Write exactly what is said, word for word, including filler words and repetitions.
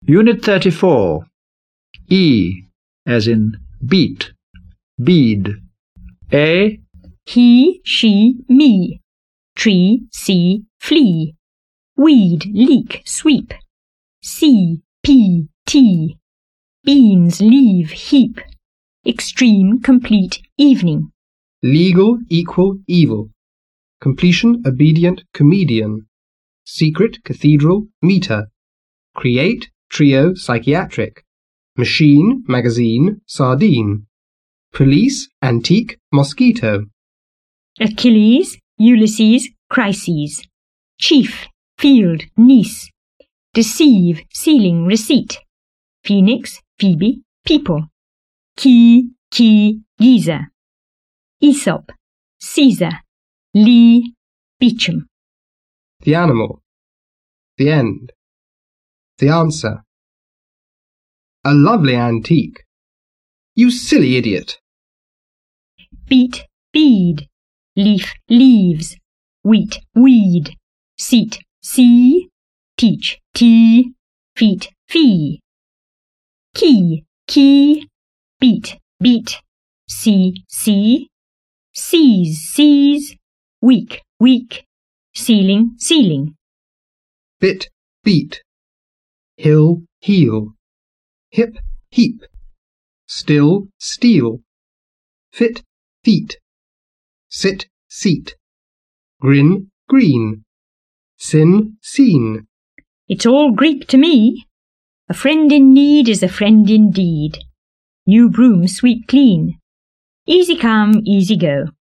Unit thirty-four. E, as in beat, bead. A. He, she, me. Tree, sea, flea. Weed, leak, sweep. C, P, tea. Beans, leave, heap. Extreme, complete, evening. Legal, equal, evil. Completion, obedient, comedian. Secret, cathedral, meter. Create, trio, psychiatric. Machine, magazine, sardine. Police, antique, mosquito. Achilles, Ulysses, crises. Chief, field, niece. Deceive, ceiling, receipt. Phoenix, Phoebe, people. Key, key, Giza. Aesop, Caesar. Lee, Beecham. The animal. The end. The answer. A lovely antique. You silly idiot. Beat, bead. Leaf, leaves. Wheat, weed. Seat, sea. Teach, tea. Feet, fee. Key, key. Beat, beat. See, see. Seize, seize. Week, week. Ceiling, ceiling. Bit, beat. Hill, heel. Hip, heap. Still, steal. Fit, feet. Sit, seat. Grin, green. Sin, seen. It's all Greek to me. A friend in need is a friend indeed. New broom sweep clean. Easy come, easy go.